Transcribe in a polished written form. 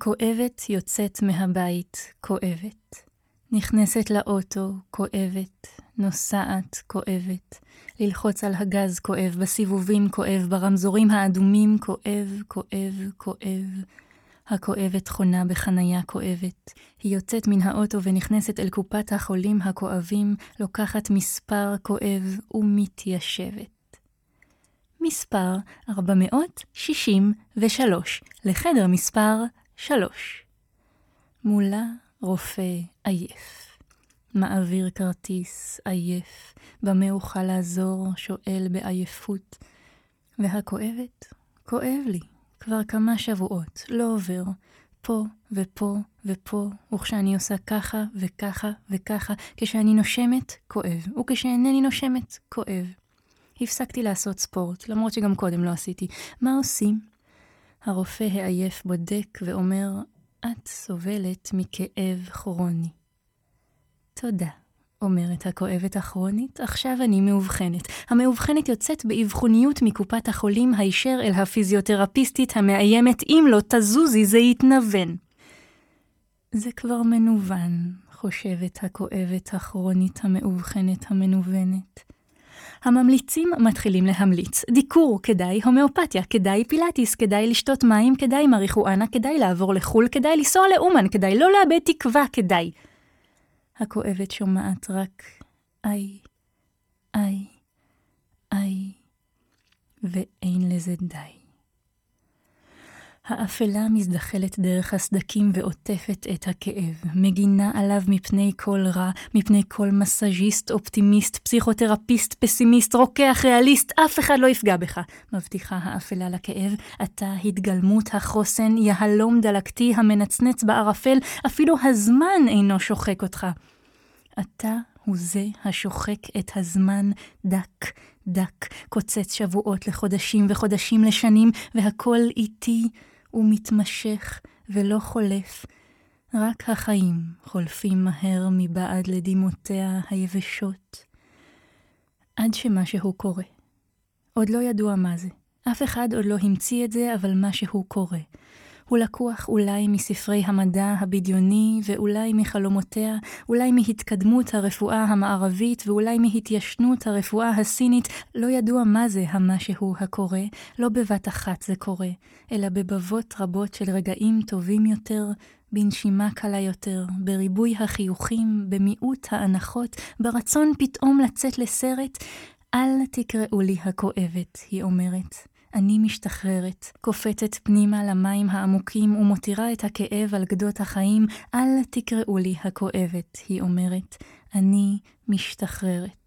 הכואבת יוצאת מהבית, כואבת. נכנסת לאוטו, כואבת. נוסעת, כואבת. ללחוץ על הגז, כואב. בסיבובים, כואב. ברמזורים האדומים, כואב, כואב, כואב. הכואבת חונה בחנייה כואבת. היא יוצאת מן האוטו ונכנסת אל קופת החולים הכואבים, לוקחת מספר כואב ומתיישבת. מספר 463, לחדר מספר 3. מולה רופא עייף. מעביר כרטיס עייף, במה אוכל לעזור, שואל בעייפות. והכואבת? כואב לי. כבר כמה שבועות, לא עובר. פה ופה ופה, וכשאני עושה ככה וככה וככה, כשאני נושמת, כואב. וכשאינני נושמת, כואב. הפסקתי לעשות ספורט, למרות שגם קודם לא עשיתי. מה עושים? הרופא העייף בודק ואומר, את סובלת מכאב כרוני. תודה, אומרת הכואבת הכרונית, עכשיו אני מאובחנת. המאובחנת יוצאת באבחוניות מקופת החולים הישר אל הפיזיותרפיסטית המאיימת, אם לא תזוזי זה יתנוון. זה כבר מנוון, חושבת הכואבת הכרונית המאובחנת המנוונת. הממליצים מתחילים להמליץ. דיקור כדאי, הומאופתיה כדאי, פילאטיס כדאי, לשתות מים כדאי, מריחואנה כדאי, לעבור לחול כדאי, לנסוע לאומן כדאי, לא לאבד תקווה כדאי. הכואבת שומעת רק איי, איי, איי, ואין לזה די. האפלה מזדחלת דרך הסדקים ועוטפת את הכאב, מגינה עליו מפני כל רע, מפני כל מסאז'יסט, אופטימיסט, פסיכותרפיסט, פסימיסט, רוקח, ריאליסט, אף אחד לא יפגע בך. מבטיחה האפלה לכאב, אתה התגלמות החוסן, יהלום דלקתי המנצנץ בערפל, אפילו הזמן אינו שוחק אותך. אתה הוא זה השוחק את הזמן דק, דק, קוצץ שבועות לחודשים וחודשים לשנים, והכל איטי ומתמשך ולא חולף. רק החיים חולפים מהר מבעד לדימותיה היבשות. עד שמשהו קורה. עוד לא ידוע מה זה. אף אחד עוד לא המציא את זה, אבל משהו קורה. הוא לקוח אולי מספרי המדע הבדיוני, ואולי מחלומותיה, אולי מהתקדמות הרפואה המערבית, ואולי מהתיישנות הרפואה הסינית. לא ידוע מה זה המשהו הקורה, לא בבת אחת זה קורה, אלא בבבות רבות של רגעים טובים יותר, בנשימה קלה יותר, בריבוי החיוכים, במיעוט ההנחות, ברצון פתאום לצאת לסרט. אל תקראו לי הכואבת, היא אומרת. אני משתחררת, קופצת פנימה למים העמוקים ומותירה את הכאב על גדות החיים. אל תקראו לי הכואבת, היא אומרת. אני משתחררת.